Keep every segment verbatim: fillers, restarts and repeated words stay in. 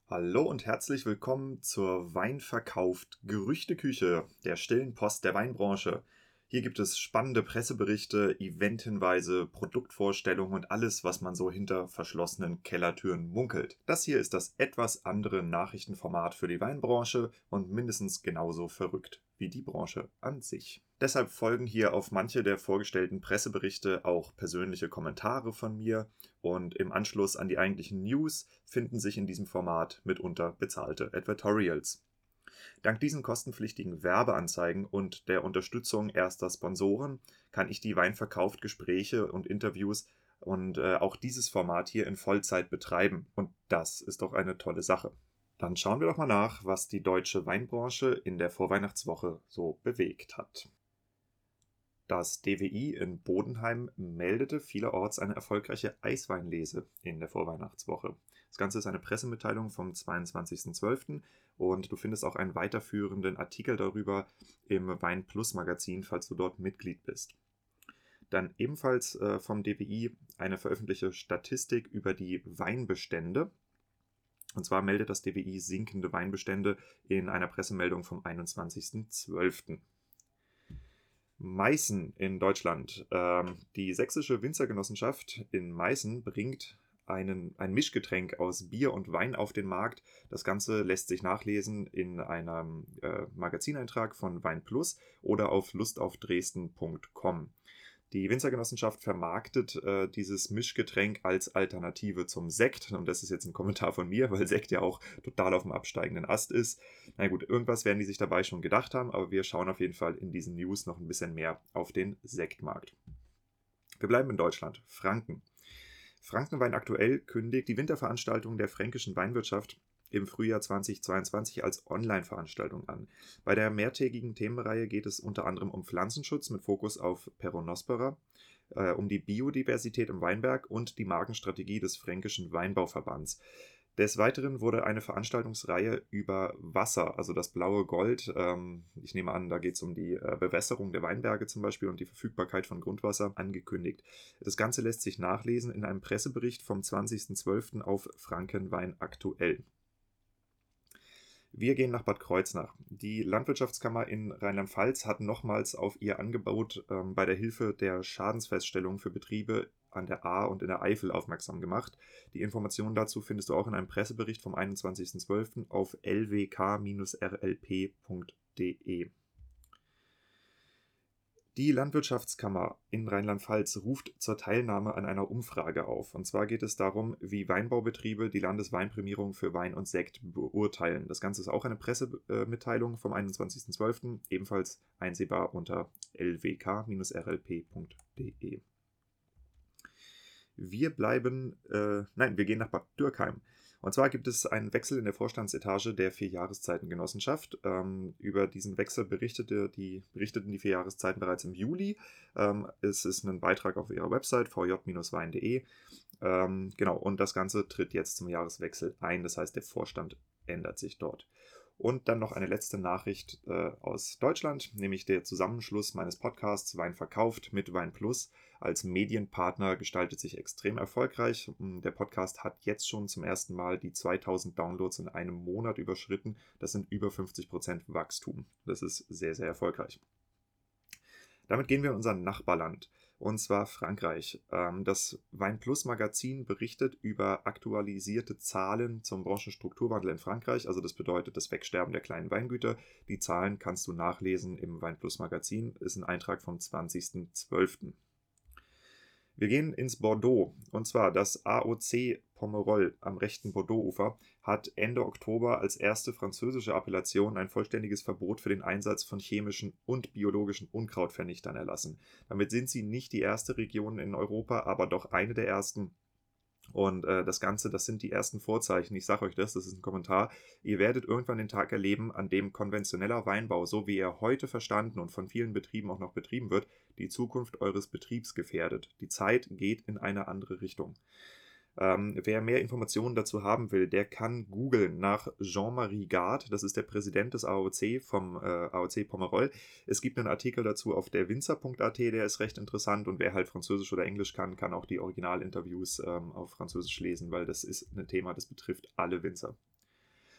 Hallo und herzlich willkommen zur Weinverkauft Gerüchteküche, der stillen Post der Weinbranche. Hier gibt es spannende Presseberichte, Eventhinweise, Produktvorstellungen und alles, was man so hinter verschlossenen Kellertüren munkelt. Das hier ist das etwas andere Nachrichtenformat für die Weinbranche und mindestens genauso verrückt wie die Branche an sich. Deshalb folgen hier auf manche der vorgestellten Presseberichte auch persönliche Kommentare von mir und im Anschluss an die eigentlichen News finden sich in diesem Format mitunter bezahlte Advertorials. Dank diesen kostenpflichtigen Werbeanzeigen und der Unterstützung erster Sponsoren kann ich die Weinverkauft Gespräche und Interviews und äh, auch dieses Format hier in Vollzeit betreiben. Und das ist doch eine tolle Sache. Dann schauen wir doch mal nach, was die deutsche Weinbranche in der Vorweihnachtswoche so bewegt hat. Das D W I in Bodenheim meldete vielerorts eine erfolgreiche Eisweinlese in der Vorweihnachtswoche. Das Ganze ist eine Pressemitteilung vom zweiundzwanzigsten zwölften und du findest auch einen weiterführenden Artikel darüber im Wein Plus Magazin, falls du dort Mitglied bist. Dann ebenfalls äh, vom D W I eine veröffentlichte Statistik über die Weinbestände. Und zwar meldet das D W I sinkende Weinbestände in einer Pressemeldung vom einundzwanzigsten zwölften Meißen in Deutschland. Ähm, die Sächsische Winzergenossenschaft in Meißen bringt einen, ein Mischgetränk aus Bier und Wein auf den Markt. Das Ganze lässt sich nachlesen in einem äh, Magazineintrag von Wein Plus oder auf lustaufdresden punkt com. Die Winzergenossenschaft vermarktet äh, dieses Mischgetränk als Alternative zum Sekt. Und das ist jetzt ein Kommentar von mir, weil Sekt ja auch total auf dem absteigenden Ast ist. Na gut, irgendwas werden die sich dabei schon gedacht haben, aber wir schauen auf jeden Fall in diesen News noch ein bisschen mehr auf den Sektmarkt. Wir bleiben in Deutschland. Franken. Frankenwein aktuell kündigt die Winterveranstaltung der fränkischen Weinwirtschaft im Frühjahr zweitausendzweiundzwanzig als Online-Veranstaltung an. Bei der mehrtägigen Themenreihe geht es unter anderem um Pflanzenschutz mit Fokus auf Peronospora, äh, um die Biodiversität im Weinberg und die Markenstrategie des Fränkischen Weinbauverbands. Des Weiteren wurde eine Veranstaltungsreihe über Wasser, also das blaue Gold, ähm, ich nehme an, da geht es um die äh, Bewässerung der Weinberge zum Beispiel und die Verfügbarkeit von Grundwasser, angekündigt. Das Ganze lässt sich nachlesen in einem Pressebericht vom zwanzigsten zwölften auf Frankenwein aktuell. Wir gehen nach Bad Kreuznach. Die Landwirtschaftskammer in Rheinland-Pfalz hat nochmals auf ihr Angebot ähm, bei der Hilfe der Schadensfeststellung für Betriebe an der Ahr und in der Eifel aufmerksam gemacht. Die Informationen dazu findest du auch in einem Pressebericht vom einundzwanzigsten zwölften auf l w k r l p punkt d e. Die Landwirtschaftskammer in Rheinland-Pfalz ruft zur Teilnahme an einer Umfrage auf. Und zwar geht es darum, wie Weinbaubetriebe die Landesweinprämierung für Wein und Sekt beurteilen. Das Ganze ist auch eine Pressemitteilung vom einundzwanzigsten zwölften, ebenfalls einsehbar unter l w k r l p punkt d e. Wir bleiben, äh, nein, wir gehen nach Bad Dürkheim. Und zwar gibt es einen Wechsel in der Vorstandsetage der Vierjahreszeitengenossenschaft. Ähm, über diesen Wechsel berichtete die, berichteten die Vierjahreszeiten bereits im Juli. Ähm, es ist ein Beitrag auf ihrer Website v j Bindestrich wein punkt d e. Ähm, genau, und das Ganze tritt jetzt zum Jahreswechsel ein. Das heißt, der Vorstand ändert sich dort. Und dann noch eine letzte Nachricht äh, aus Deutschland, nämlich der Zusammenschluss meines Podcasts Wein verkauft mit Wein Plus als Medienpartner gestaltet sich extrem erfolgreich. Der Podcast hat jetzt schon zum ersten Mal die zweitausend Downloads in einem Monat überschritten. Das sind über fünfzig Prozent Wachstum. Das ist sehr, sehr erfolgreich. Damit gehen wir in unser Nachbarland, und zwar Frankreich. Das Wein Plus Magazin berichtet über aktualisierte Zahlen zum Branchenstrukturwandel in Frankreich. Also das bedeutet das Wegsterben der kleinen Weingüter. Die Zahlen kannst du nachlesen im Wein Plus Magazin. Ist ein Eintrag vom zwanzigsten zwölften Wir gehen ins Bordeaux, und zwar das A O C Pomerol am rechten Bordeaux-Ufer hat Ende Oktober als erste französische Appellation ein vollständiges Verbot für den Einsatz von chemischen und biologischen Unkrautvernichtern erlassen. Damit sind sie nicht die erste Region in Europa, aber doch eine der ersten. Und äh, das Ganze, das sind die ersten Vorzeichen. Ich sage euch das, das ist ein Kommentar. Ihr werdet irgendwann den Tag erleben, an dem konventioneller Weinbau, so wie er heute verstanden und von vielen Betrieben auch noch betrieben wird, die Zukunft eures Betriebs gefährdet. Die Zeit geht in eine andere Richtung. Ähm, wer mehr Informationen dazu haben will, der kann googeln nach Jean-Marie Gard, das ist der Präsident des A O C vom äh, A O C Pomerol. Es gibt einen Artikel dazu auf der winzer punkt a t, der ist recht interessant, und wer halt Französisch oder Englisch kann, kann auch die Originalinterviews ähm, auf Französisch lesen, weil das ist ein Thema, das betrifft alle Winzer.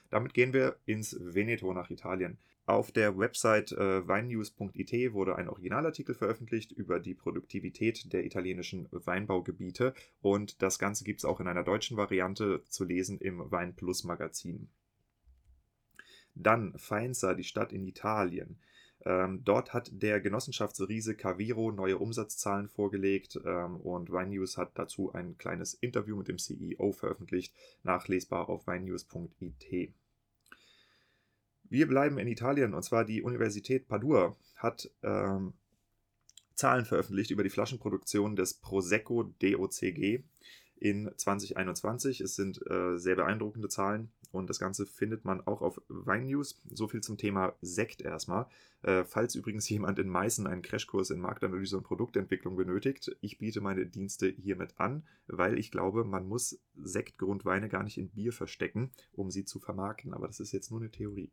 Damit gehen wir ins Veneto nach Italien. Auf der Website äh, winenews punkt it wurde ein Originalartikel veröffentlicht über die Produktivität der italienischen Weinbaugebiete und das Ganze gibt es auch in einer deutschen Variante zu lesen im Wein Plus Magazin. Dann Faenza, die Stadt in Italien. Ähm, dort hat der Genossenschaftsriese Caviro neue Umsatzzahlen vorgelegt ähm, und Winenews hat dazu ein kleines Interview mit dem C E O veröffentlicht, nachlesbar auf winenews punkt it. Wir bleiben in Italien und zwar die Universität Padua hat ähm, Zahlen veröffentlicht über die Flaschenproduktion des Prosecco D O C G in zwanzig einundzwanzig. Es sind äh, sehr beeindruckende Zahlen und das Ganze findet man auch auf Winenews. So viel zum Thema Sekt erstmal. Äh, falls übrigens jemand in Meißen einen Crashkurs in Marktanalyse und Produktentwicklung benötigt, ich biete meine Dienste hiermit an, weil ich glaube, man muss Sektgrundweine gar nicht in Bier verstecken, um sie zu vermarkten. Aber das ist jetzt nur eine Theorie.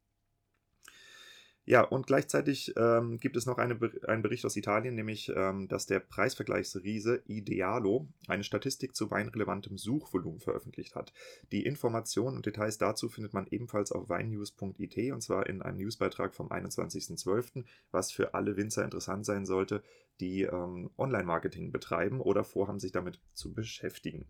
Ja, und gleichzeitig ähm, gibt es noch eine, einen Bericht aus Italien, nämlich, ähm, dass der Preisvergleichsriese Idealo eine Statistik zu weinrelevantem Suchvolumen veröffentlicht hat. Die Informationen und Details dazu findet man ebenfalls auf winenews punkt it und zwar in einem Newsbeitrag vom einundzwanzigsten zwölften, was für alle Winzer interessant sein sollte, die ähm, Online-Marketing betreiben oder vorhaben, sich damit zu beschäftigen.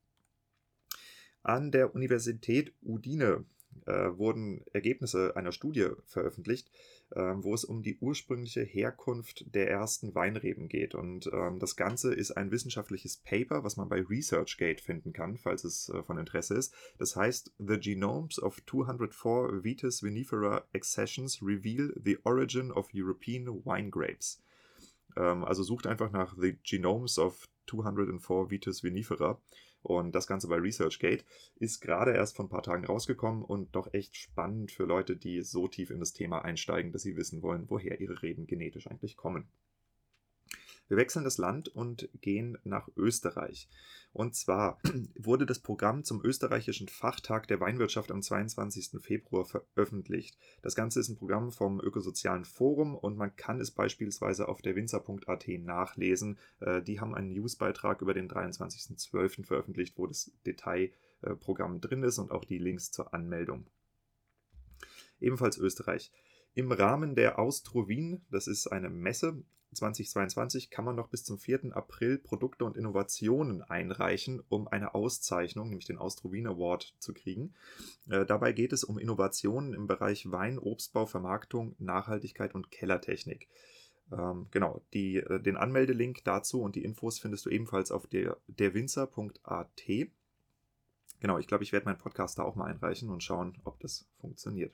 An der Universität Udine Äh, wurden Ergebnisse einer Studie veröffentlicht, äh, wo es um die ursprüngliche Herkunft der ersten Weinreben geht. Und ähm, das Ganze ist ein wissenschaftliches Paper, was man bei ResearchGate finden kann, falls es äh, von Interesse ist. Das heißt, The Genomes of two hundred four Vitis vinifera accessions reveal the origin of European wine grapes. Ähm, also sucht einfach nach The Genomes of two hundred four Vitis vinifera. Und das Ganze bei ResearchGate ist gerade erst vor ein paar Tagen rausgekommen und doch echt spannend für Leute, die so tief in das Thema einsteigen, dass sie wissen wollen, woher ihre Reben genetisch eigentlich kommen. Wir wechseln das Land und gehen nach Österreich. Und zwar wurde das Programm zum österreichischen Fachtag der Weinwirtschaft am zweiundzwanzigsten Februar veröffentlicht. Das Ganze ist ein Programm vom Ökosozialen Forum und man kann es beispielsweise auf der winzer punkt at nachlesen. Die haben einen Newsbeitrag über den dreiundzwanzigsten zwölften veröffentlicht, wo das Detailprogramm drin ist und auch die Links zur Anmeldung. Ebenfalls Österreich. Im Rahmen der Austro-Wien, das ist eine Messe, zweitausendzweiundzwanzig kann man noch bis zum vierten April Produkte und Innovationen einreichen, um eine Auszeichnung, nämlich den Austro-Wien Award, zu kriegen. Äh, dabei geht es um Innovationen im Bereich Wein, Obstbau, Vermarktung, Nachhaltigkeit und Kellertechnik. Ähm, genau, die, äh, den Anmeldelink dazu und die Infos findest du ebenfalls auf der, der winzer punkt at. Genau, ich glaube, ich werde meinen Podcast da auch mal einreichen und schauen, ob das funktioniert.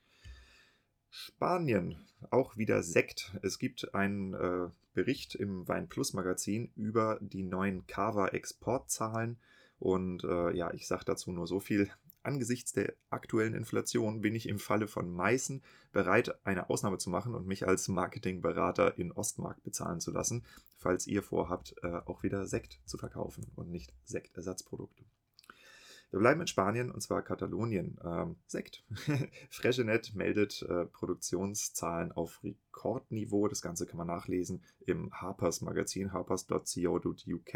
Spanien, auch wieder Sekt. Es gibt einen äh, Bericht im Wein Plus Magazin über die neuen Cava-Exportzahlen und äh, ja, ich sage dazu nur so viel. Angesichts der aktuellen Inflation bin ich im Falle von Meißen bereit, eine Ausnahme zu machen und mich als Marketingberater in Ostmark bezahlen zu lassen, falls ihr vorhabt, äh, auch wieder Sekt zu verkaufen und nicht Sektersatzprodukte. Wir bleiben in Spanien und zwar Katalonien. Ähm, Sekt. Freixenet meldet äh, Produktionszahlen auf Rekordniveau. Das Ganze kann man nachlesen im Harper's Magazin, harpers punkt co punkt uk.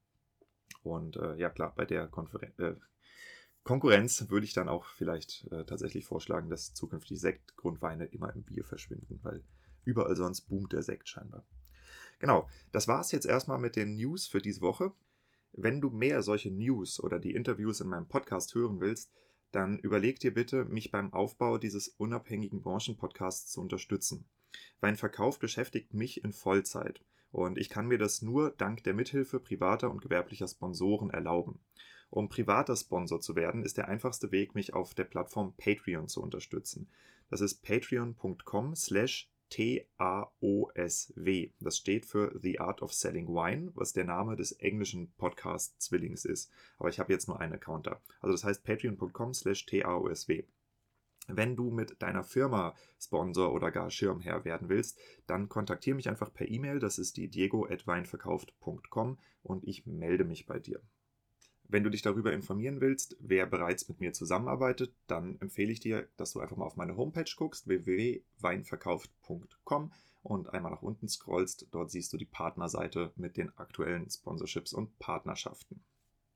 Und äh, ja klar, bei der Konferen- äh, Konkurrenz würde ich dann auch vielleicht äh, tatsächlich vorschlagen, dass zukünftig Sektgrundweine immer im Bier verschwinden, weil überall sonst boomt der Sekt scheinbar. Genau, das war es jetzt erstmal mit den News für diese Woche. Wenn du mehr solche News oder die Interviews in meinem Podcast hören willst, dann überleg dir bitte, mich beim Aufbau dieses unabhängigen Branchenpodcasts zu unterstützen. Weinverkauf beschäftigt mich in Vollzeit und ich kann mir das nur dank der Mithilfe privater und gewerblicher Sponsoren erlauben. Um privater Sponsor zu werden, ist der einfachste Weg, mich auf der Plattform Patreon zu unterstützen. Das ist patreon punkt com slash T A O S W. Das steht für The Art of Selling Wine, was der Name des englischen Podcast-Zwillings ist. Aber ich habe jetzt nur einen Account da. Also das heißt patreon punkt com slash T A O S W. Wenn du mit deiner Firma Sponsor oder gar Schirmherr werden willst, dann kontaktiere mich einfach per E-Mail. Das ist die diego at weinverkauft punkt com und ich melde mich bei dir. Wenn du dich darüber informieren willst, wer bereits mit mir zusammenarbeitet, dann empfehle ich dir, dass du einfach mal auf meine Homepage guckst, w w w punkt weinverkauft punkt com und einmal nach unten scrollst. Dort siehst du die Partnerseite mit den aktuellen Sponsorships und Partnerschaften.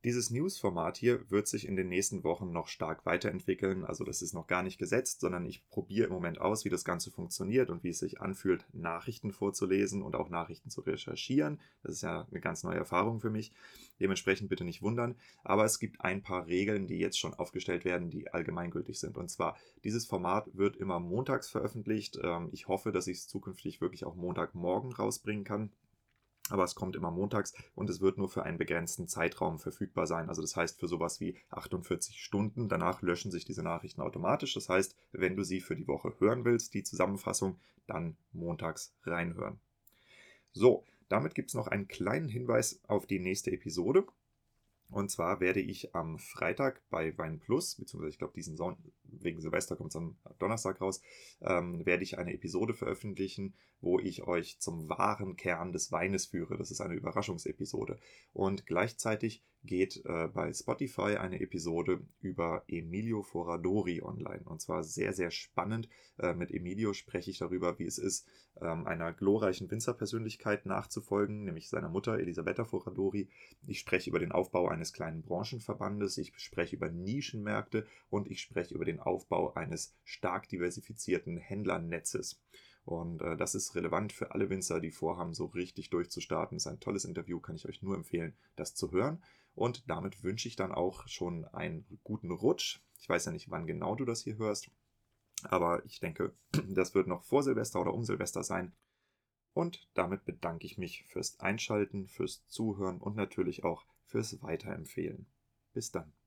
Dieses News-Format hier wird sich in den nächsten Wochen noch stark weiterentwickeln. Also das ist noch gar nicht gesetzt, sondern ich probiere im Moment aus, wie das Ganze funktioniert und wie es sich anfühlt, Nachrichten vorzulesen und auch Nachrichten zu recherchieren. Das ist ja eine ganz neue Erfahrung für mich. Dementsprechend bitte nicht wundern. Aber es gibt ein paar Regeln, die jetzt schon aufgestellt werden, die allgemeingültig sind. Und zwar, dieses Format wird immer montags veröffentlicht. Ich hoffe, dass ich es zukünftig wirklich auch Montagmorgen rausbringen kann. Aber es kommt immer montags und es wird nur für einen begrenzten Zeitraum verfügbar sein. Also das heißt für sowas wie achtundvierzig Stunden. Danach löschen sich diese Nachrichten automatisch. Das heißt, wenn du sie für die Woche hören willst, die Zusammenfassung, dann montags reinhören. So, damit gibt es noch einen kleinen Hinweis auf die nächste Episode. Und zwar werde ich am Freitag bei Wein Plus, beziehungsweise ich glaube diesen Son wegen Silvester kommt es am Donnerstag raus, ähm, werde ich eine Episode veröffentlichen, wo ich euch zum wahren Kern des Weines führe. Das ist eine Überraschungsepisode. Und gleichzeitig geht äh, bei Spotify eine Episode über Emilio Foradori online. Und zwar sehr, sehr spannend. Äh, mit Emilio spreche ich darüber, wie es ist, ähm, einer glorreichen Winzerpersönlichkeit nachzufolgen, nämlich seiner Mutter Elisabetta Foradori. Ich spreche über den Aufbau eines kleinen Branchenverbandes, ich spreche über Nischenmärkte und ich spreche über den Aufbau eines stark diversifizierten Händlernetzes. Und äh, das ist relevant für alle Winzer, die vorhaben, so richtig durchzustarten. Das ist ein tolles Interview, kann ich euch nur empfehlen, das zu hören. Und damit wünsche ich dann auch schon einen guten Rutsch. Ich weiß ja nicht, wann genau du das hier hörst, aber ich denke, das wird noch vor Silvester oder um Silvester sein. Und damit bedanke ich mich fürs Einschalten, fürs Zuhören und natürlich auch fürs Weiterempfehlen. Bis dann.